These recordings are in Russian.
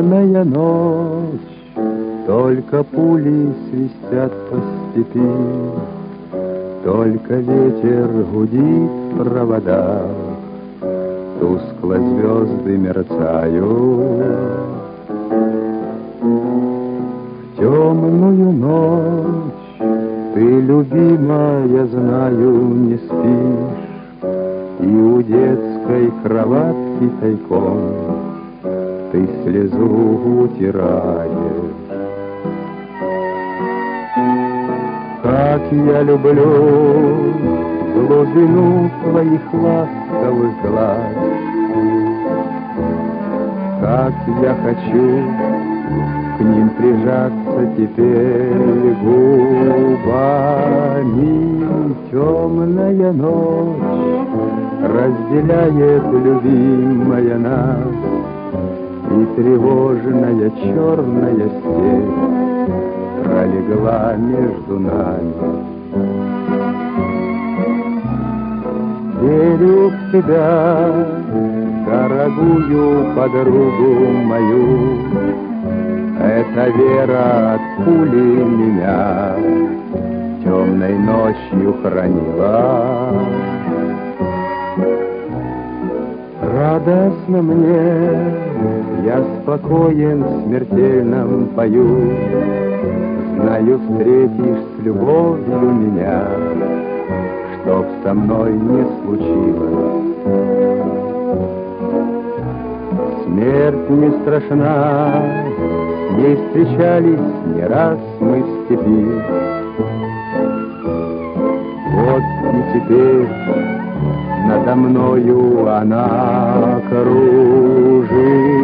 Темная ночь, только пули свистят по степи, только ветер гудит в проводах, тускло звезды мерцают. В темную ночь ты, любимая, знаю, не спишь, и у детской кроватки тайком ты слезу утираешь. Как я люблю глубину твоих ласковых глаз, как я хочу к ним прижаться теперь губами. Темная ночь разделяет, любимая, нас, и тревожная черная степь пролегла между нами. Верю в тебя, дорогую подругу мою, эта вера от пули меня темной ночью хранила. Радостно мне, я спокоен в смертельном бою, знаю, встретишь с любовью меня, чтоб со мной не случилось. Смерть не страшна, с ней встречались не раз мы в степи. Вот и теперь надо мною она кружится.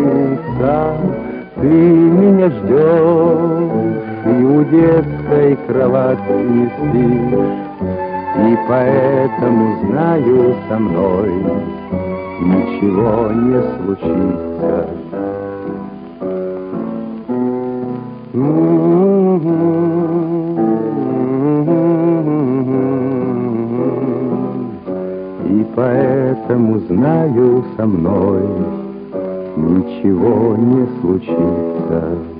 Ты меня ждешь и у детской кроватки не спишь, и поэтому знаю, со мной ничего не случится. И поэтому знаю, со мной ничего не случится.